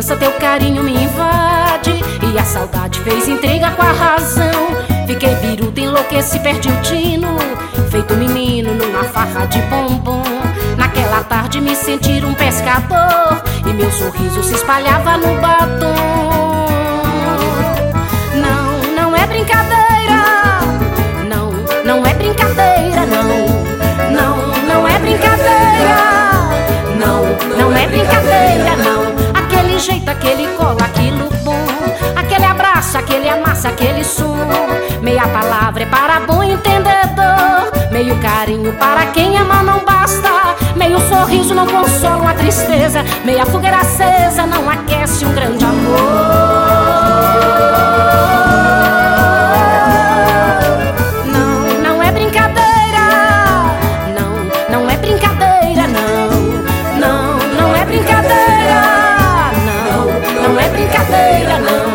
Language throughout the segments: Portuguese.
lembrança teu carinho me invade, e a saudade fez intriga com a razão. Fiquei biruta, enlouqueci, perdi o tino, feito menino numa farra de bombom. Naquela tarde me senti um pescador, e meu sorriso se espalhava no batom. Não, não é brincadeira, não, não é brincadeira, não, não, não é brincadeira, não, não é brincadeira, não. Aquele jeito, aquele colo, aquilo bom, aquele abraço, aquele amassa, aquele som. Meia palavra é para bom entendedor, meio carinho para quem ama não basta, meio sorriso não consola uma tristeza, meia fogueira acesa não aquece um grande amor. Não, não é brincadeira, não, não é brincadeira, não, não, não é brincadeira, não, não é brincadeira, não.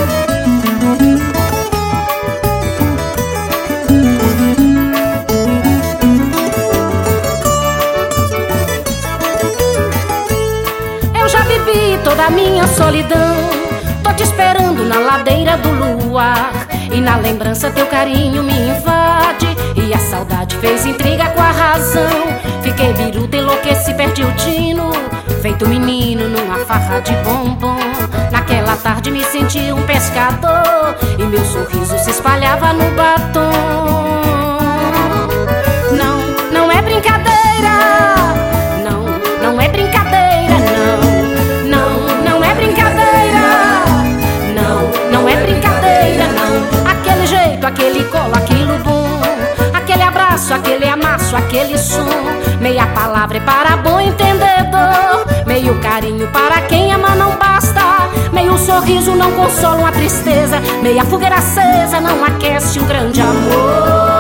Toda a minha solidão, tô te esperando na ladeira do luar, e na lembrança teu carinho me invade, e a saudade fez intriga com a razão. Fiquei biruta, enlouqueci, perdi o tino, feito menino numa farra de bombom. Naquela tarde me senti um pescador, e meu sorriso se espalhava no batom. Não, não é brincadeira, não, não é brincadeira, não. Aquele colo, aquilo bom, aquele abraço, aquele amasso, aquele som. Meia palavra é para bom entendedor, meio carinho para quem ama não basta, meio sorriso não consola uma tristeza, meia fogueira acesa não aquece um grande amor.